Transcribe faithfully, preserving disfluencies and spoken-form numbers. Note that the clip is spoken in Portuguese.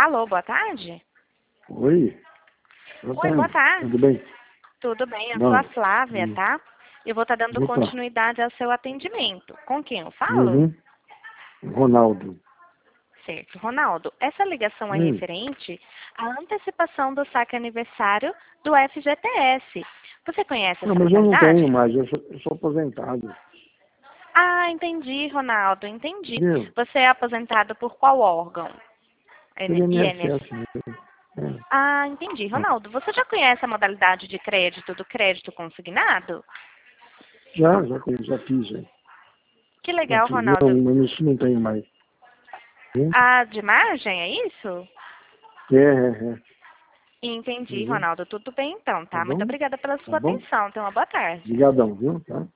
Alô, boa tarde? Oi. Boa Oi, tarde. boa tarde. Tudo bem? Tudo bem, eu Não. sou a Flávia, Hum. tá? Eu vou estar dando Opa. continuidade ao seu atendimento. Com quem eu falo? Uhum. Ronaldo. Certo. Ronaldo, essa ligação é Hum. referente à antecipação do saque aniversário do F G T S. Você conhece Não, essa mas eu não modalidade? tenho mais, eu sou, eu sou aposentado. Ah, entendi, Ronaldo, entendi. Viu? Você é aposentado por qual órgão? Pelo N- I N S S. I N S S mesmo. Ah, entendi. É. Ronaldo, você já conhece a modalidade de crédito do crédito consignado? Já, já, conheço, já fiz, já. Que Já legal, fiz. Não, Ronaldo. mas isso não tenho mais. Hum? Ah, de margem, é isso? É, é, é. Entendi, Uhum. Ronaldo. Tudo bem então, Tá tá? Muito bom? obrigada pela Tá sua bom? atenção. Tenha uma boa tarde. Obrigadão, viu? Tá?